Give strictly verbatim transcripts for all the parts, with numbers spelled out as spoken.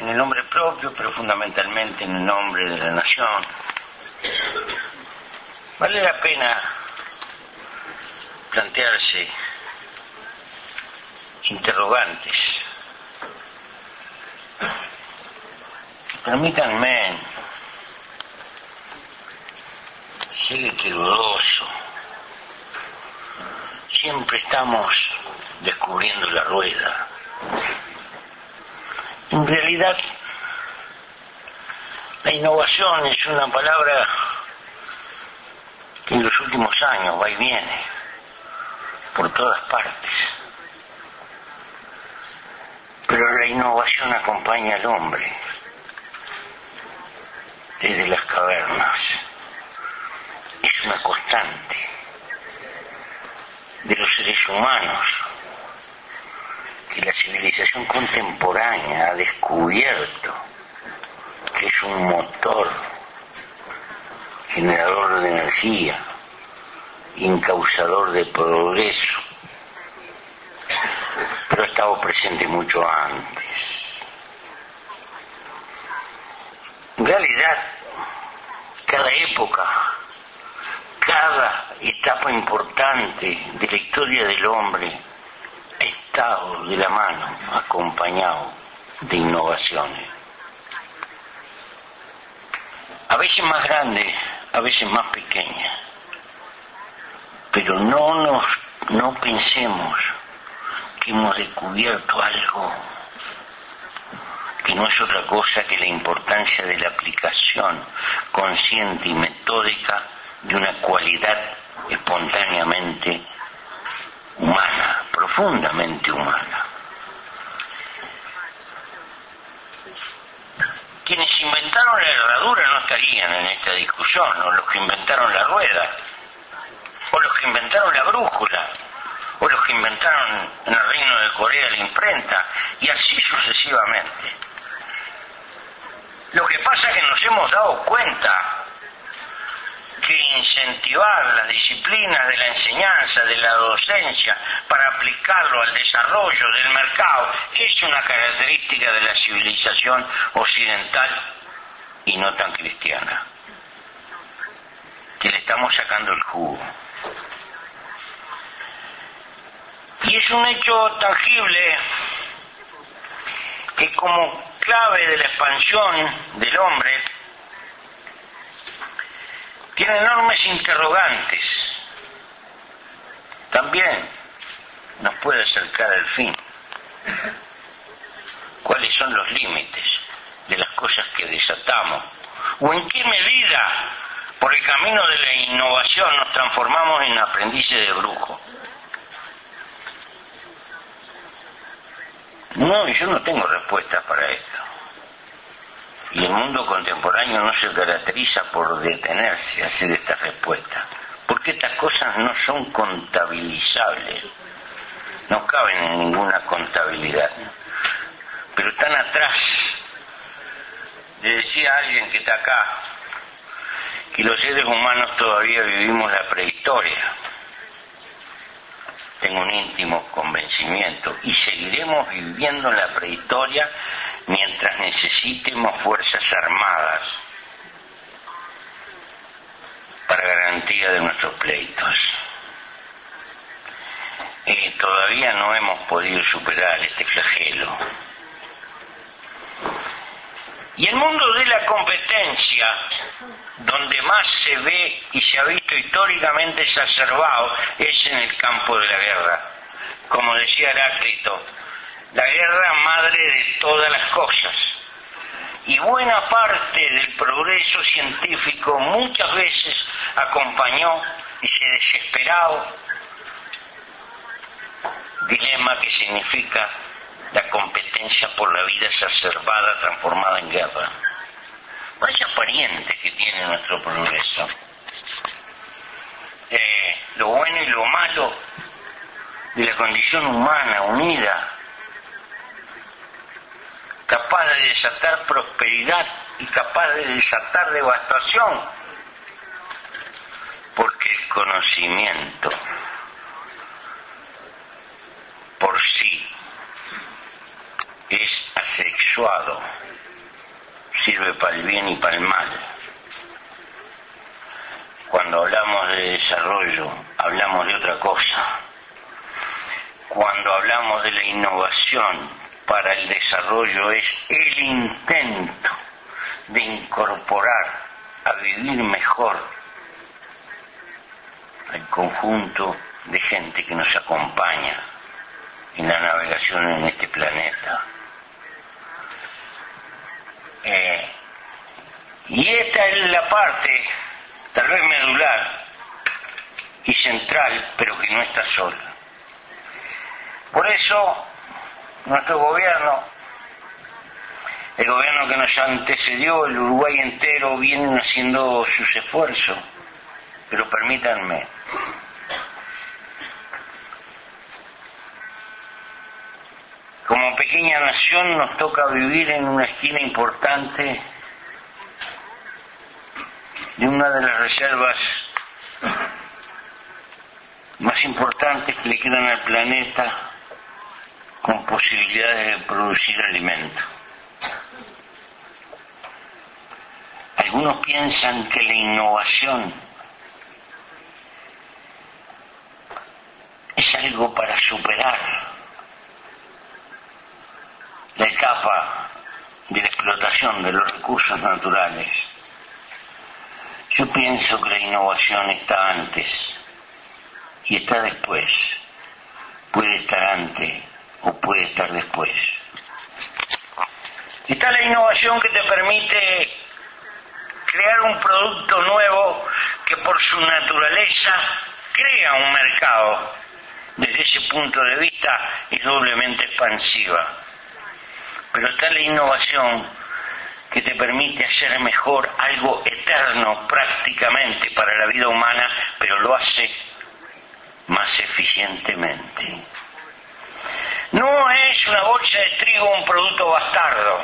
en el nombre propio, pero fundamentalmente en el nombre de la nación, vale la pena plantearse interrogantes. Permítanme, sé que dudoso, siempre estamos descubriendo la rueda. En realidad, la innovación es una palabra que en los últimos años va y viene por todas partes. Pero la innovación acompaña al hombre desde las cavernas. Es una constante de los seres humanos que la civilización contemporánea ha descubierto que es un motor generador de energía, encausador de progreso, pero ha estado presente mucho antes. En realidad, cada época, cada etapa importante de la historia del hombre ha estado de la mano, acompañado de innovaciones. A veces más grandes, a veces más pequeñas. Pero no nos, no pensemos que hemos descubierto algo que no es otra cosa que la importancia de la aplicación consciente y metódica de una cualidad espontáneamente humana, profundamente humana. Quienes inventaron la herradura no estarían en esta discusión, o los que inventaron la rueda, o los que inventaron la brújula, o los que inventaron en el Reino de Corea la imprenta, y así sucesivamente. Lo que pasa es que nos hemos dado cuenta que incentivar las disciplinas de la enseñanza, de la docencia, para aplicarlo al desarrollo del mercado, es una característica de la civilización occidental y no tan cristiana, que le estamos sacando el jugo. Y es un hecho tangible que como clave de la expansión del hombre tiene enormes interrogantes. También nos puede acercar al fin. ¿Cuáles son los límites de las cosas que desatamos? ¿O en qué medida, por el camino de la innovación, nos transformamos en aprendices de brujo? No, yo no tengo respuesta para esto. Y el mundo contemporáneo no se caracteriza por detenerse a hacer esta respuesta, porque estas cosas no son contabilizables, no caben en ninguna contabilidad, pero están atrás. Le decía a alguien que está acá que los seres humanos todavía vivimos la prehistoria. Tengo un íntimo convencimiento, y seguiremos viviendo la prehistoria mientras necesitemos fuerzas armadas para garantía de nuestros pleitos. Eh, todavía no hemos podido superar este flagelo. Y el mundo de la competencia, donde más se ve y se ha visto históricamente exacerbado, es en el campo de la guerra. Como decía Heráclito, la guerra madre de todas las cosas. Y buena parte del progreso científico muchas veces acompañó ese desesperado dilema que significa la competencia por la vida exacerbada transformada en guerra. Vaya pariente que tiene nuestro progreso. Eh, lo bueno y lo malo de la condición humana unida, capaz de desatar prosperidad y capaz de desatar devastación, porque el conocimiento por sí es asexual. consensuado, sirve para el bien y para el mal. Cuando hablamos de desarrollo, hablamos de otra cosa. Cuando hablamos de la innovación para el desarrollo, es el intento de incorporar a vivir mejor al conjunto de gente que nos acompaña en la navegación en este planeta. Eh, y esta es la parte, tal vez medular y central, pero que no está sola. Por eso, nuestro gobierno, el gobierno que nos antecedió, el Uruguay entero, vienen haciendo sus esfuerzos. Pero permítanme, como pequeña nación nos toca vivir en una esquina importante de una de las reservas más importantes que le quedan al planeta, con posibilidades de producir alimento. Algunos piensan que la innovación es algo para superar la etapa de la explotación de los recursos naturales. Yo pienso que la innovación está antes y está después. Puede estar antes o puede estar después. Está la innovación que te permite crear un producto nuevo que por su naturaleza crea un mercado. Desde ese punto de vista es doblemente expansiva. Pero está la innovación que te permite hacer mejor algo eterno prácticamente para la vida humana, pero lo hace más eficientemente. No es una bolsa de trigo un producto bastardo,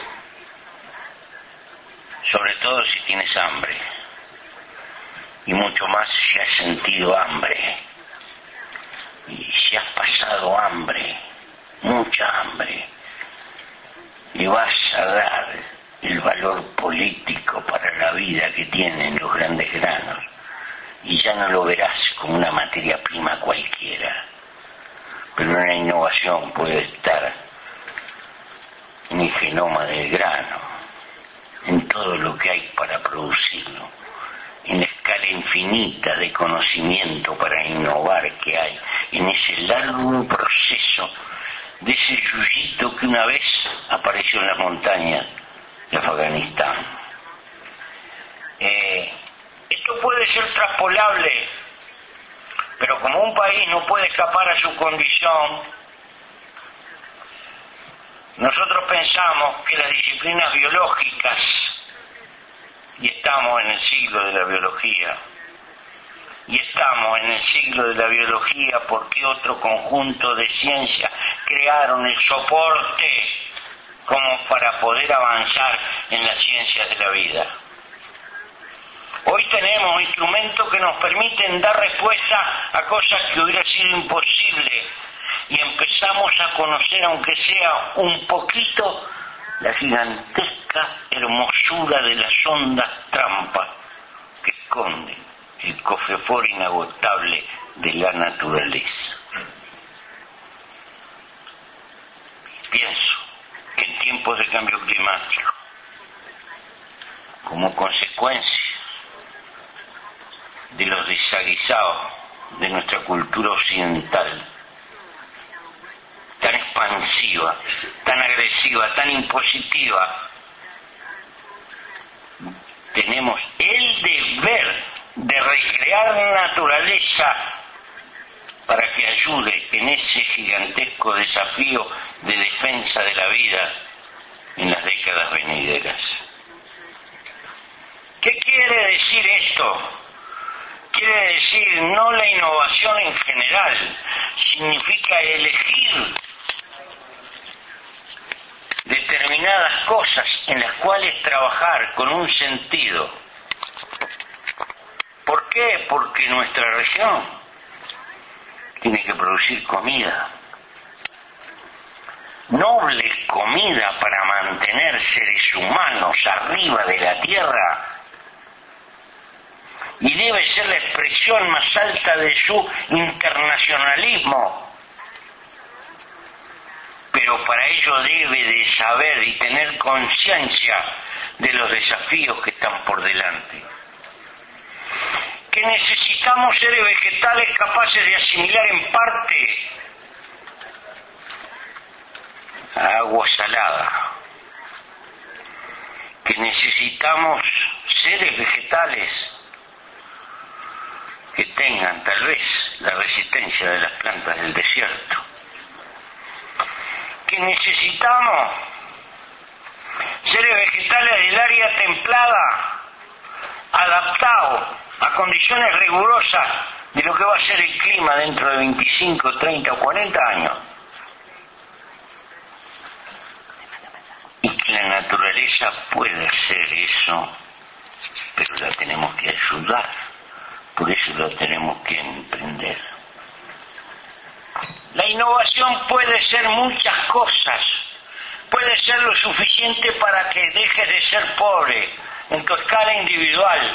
sobre todo si tienes hambre, y mucho más si has sentido hambre, y si has pasado hambre, mucha hambre, le vas a dar el valor político para la vida que tienen los grandes granos, y ya no lo verás como una materia prima cualquiera. Pero una innovación puede estar en el genoma del grano, en todo lo que hay para producirlo, en la escala infinita de conocimiento para innovar que hay, en ese largo proceso de ese yuyito que una vez apareció en las montañas de Afganistán. Eh, esto puede ser traspolable, pero como un país no puede escapar a su condición, nosotros pensamos que las disciplinas biológicas, y estamos en el siglo de la biología, y estamos en el siglo de la biología porque otro conjunto de ciencias crearon el soporte como para poder avanzar en las ciencias de la vida. Hoy tenemos instrumentos que nos permiten dar respuesta a cosas que hubiera sido imposible y empezamos a conocer, aunque sea un poquito, la gigantesca hermosura de las ondas trampa que esconden el cofefor inagotable de la naturaleza. Pienso que en tiempos de cambio climático, como consecuencia de los desaguisados de nuestra cultura occidental, tan expansiva, tan agresiva, tan impositiva, tenemos el deber de recrear naturaleza para que ayude en ese gigantesco desafío de defensa de la vida en las décadas venideras. ¿Qué quiere decir esto? Quiere decir no la innovación en general, significa elegir determinadas cosas en las cuales trabajar con un sentido. ¿Por qué? Porque nuestra región tiene que producir comida, noble comida para haber seres humanos arriba de la Tierra y debe ser la expresión más alta de su internacionalismo. Pero para ello debe de saber y tener conciencia de los desafíos que están por delante. Que necesitamos seres vegetales capaces de asimilar en parte agua salada. Que necesitamos seres vegetales que tengan tal vez la resistencia de las plantas del desierto. Que necesitamos seres vegetales del área templada, adaptados a condiciones rigurosas de lo que va a ser el clima dentro de veinticinco, treinta o cuarenta años. Y que la naturaleza puede hacer eso, pero la tenemos que ayudar, por eso la tenemos que emprender. La innovación puede ser muchas cosas, puede ser lo suficiente para que dejes de ser pobre en tu escala individual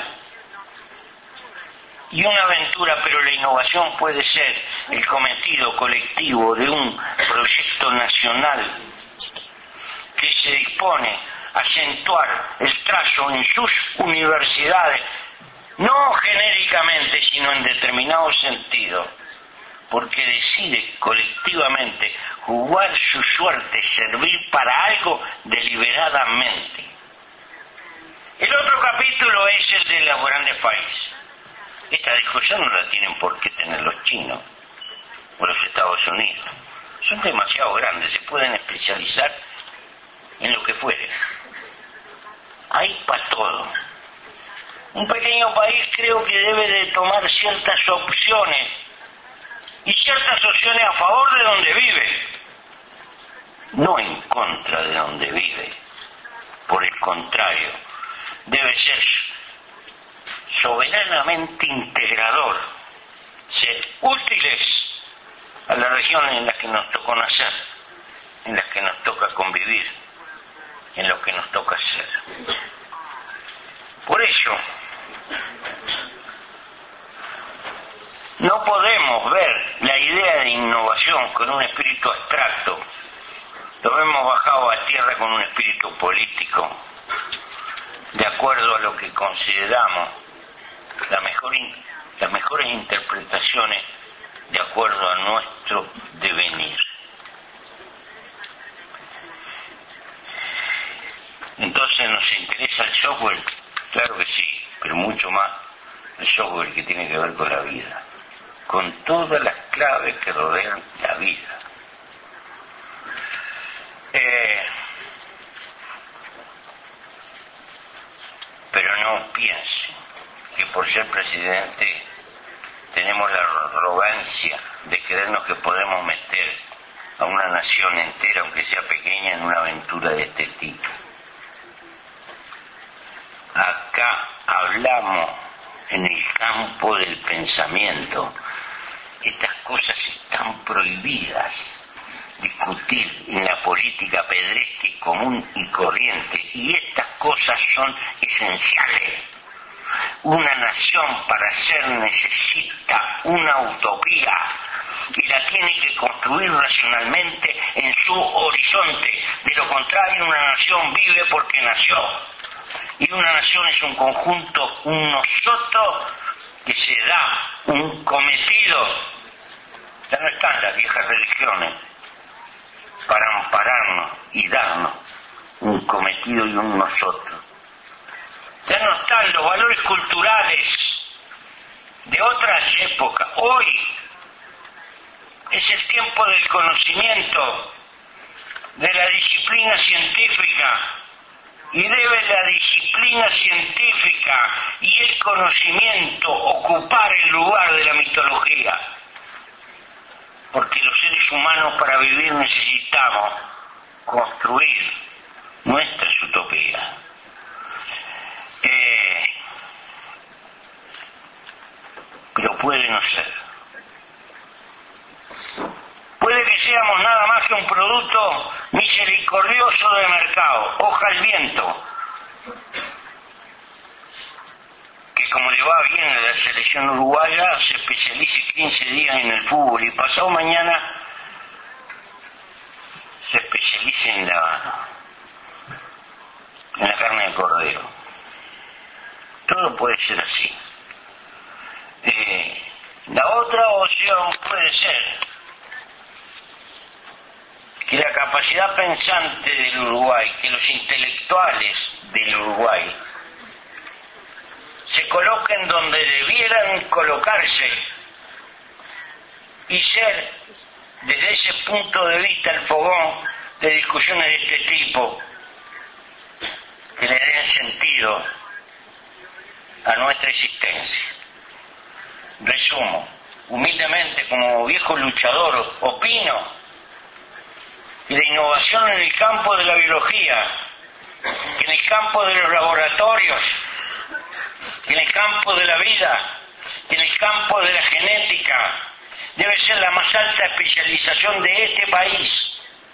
y una aventura, pero la innovación puede ser el cometido colectivo de un proyecto nacional que se dispone a acentuar el trazo en sus universidades, no genéricamente, sino en determinado sentido, porque decide colectivamente jugar su suerte, servir para algo deliberadamente. El otro capítulo es el de los grandes países. Esta discusión no la tienen por qué tener los chinos o los Estados Unidos. Son demasiado grandes, se pueden especializar en lo que fuere. Hay para todo. Un pequeño país creo que debe de tomar ciertas opciones, y ciertas opciones a favor de donde vive, no en contra de donde vive. Por el contrario, debe ser soberanamente integrador, ser útiles a las regiones en las que nos tocó nacer, en las que nos toca convivir, en lo que nos toca ser. Por eso, no podemos ver la idea de innovación con un espíritu abstracto. Lo hemos bajado a tierra con un espíritu político, de acuerdo a lo que consideramos la mejor, las mejores interpretaciones, de acuerdo a nuestro devenir. Entonces, ¿nos interesa el software? Claro que sí, pero mucho más el software que tiene que ver con la vida, con todas las claves que rodean la vida. Eh, pero no piensen que por ser presidente tenemos la arrogancia de creernos que podemos meter a una nación entera, aunque sea pequeña, en una aventura de este tipo. Acá hablamos en el campo del pensamiento. Estas cosas están prohibidas discutir en la política pedestre común y corriente, y estas cosas son esenciales. Una nación para ser necesita una utopía y la tiene que construir racionalmente en su horizonte. De lo contrario, una nación vive porque nació, y una nación es un conjunto, un nosotros que se da un cometido. Ya no están las viejas religiones para ampararnos y darnos un cometido y un nosotros. Ya no están los valores culturales de otras épocas. Hoy es el tiempo del conocimiento, de la disciplina científica, y debe la disciplina científica y el conocimiento ocupar el lugar de la mitología. Porque los seres humanos para vivir necesitamos construir nuestras utopías. Eh, pero puede no ser. Puede que seamos nada más que un producto misericordioso de mercado, hoja al viento, que como le va bien a la selección uruguaya, se especialice quince días en el fútbol y pasado mañana se especialice en la, en la carne de cordero. Todo puede ser así. Eh, la otra opción puede ser que la capacidad pensante del Uruguay, que los intelectuales del Uruguay se coloquen donde debieran colocarse y ser, desde ese punto de vista, el fogón de discusiones de este tipo, que le den sentido a nuestra existencia. Resumo, humildemente, como viejo luchador, opino que la innovación en el campo de la biología, que en el campo de los laboratorios, que en el campo de la vida, que en el campo de la genética, debe ser la más alta especialización de este país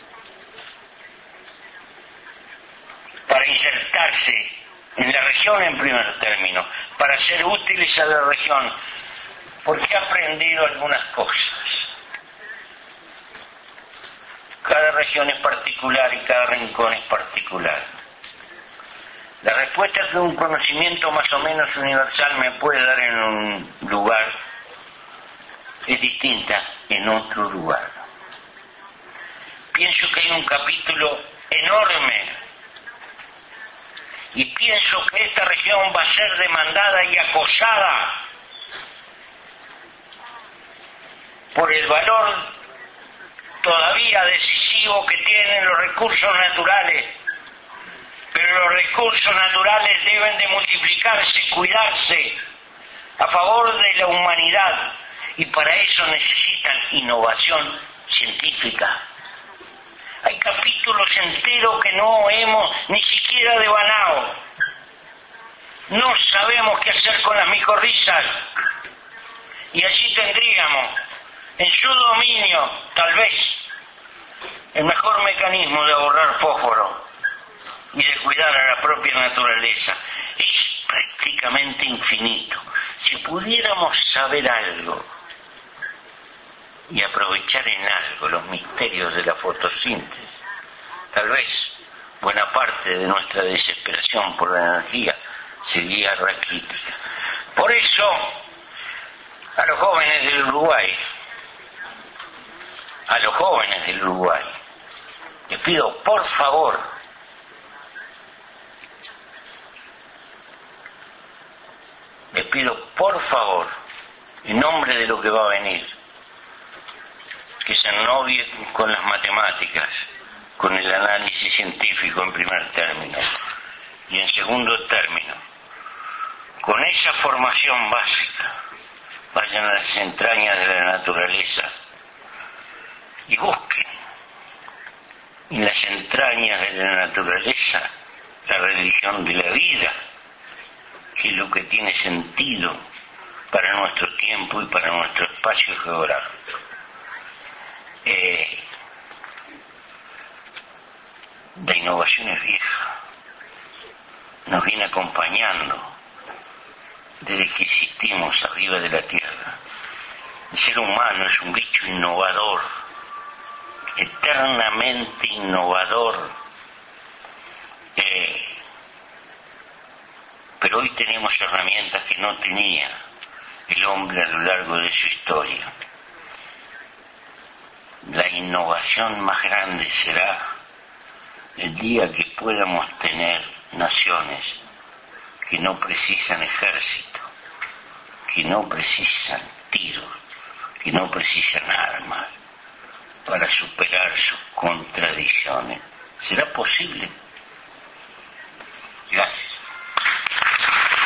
para insertarse en la región en primer término, para ser útiles a la región, porque he aprendido algunas cosas. Cada región es particular y cada rincón es particular. La respuesta que un conocimiento más o menos universal me puede dar en un lugar es distinta en otro lugar. Pienso que hay un capítulo enorme y pienso que esta región va a ser demandada y acosada por el valor todavía decisivo que tienen los recursos naturales, pero los recursos naturales deben de multiplicarse, cuidarse a favor de la humanidad, y para eso necesitan innovación científica. Hay capítulos enteros que no hemos ni siquiera devanado. No sabemos qué hacer con las micorrizas, y allí tendríamos en su dominio, tal vez, el mejor mecanismo de ahorrar fósforo y de cuidar a la propia naturaleza. Es prácticamente infinito. Si pudiéramos saber algo y aprovechar en algo los misterios de la fotosíntesis, tal vez buena parte de nuestra desesperación por la energía sería raquítica. Por eso, a los jóvenes del Uruguay, a los jóvenes del Uruguay, les pido por favor les pido por favor en nombre de lo que va a venir, que se ennovien con las matemáticas, con el análisis científico en primer término, y en segundo término, con esa formación básica, vayan a las entrañas de la naturaleza y busquen en las entrañas de la naturaleza la religión de la vida, que es lo que tiene sentido para nuestro tiempo y para nuestro espacio geográfico. Eh, la innovación es vieja, nos viene acompañando desde que existimos arriba de la tierra. El ser humano es un bicho innovador, eternamente innovador, eh, pero hoy tenemos herramientas que no tenía el hombre a lo largo de su historia. La innovación más grande será el día que podamos tener naciones que no precisan ejército, que no precisan tiros, que no precisan armas para superar sus contradicciones. ¿Será posible? Gracias.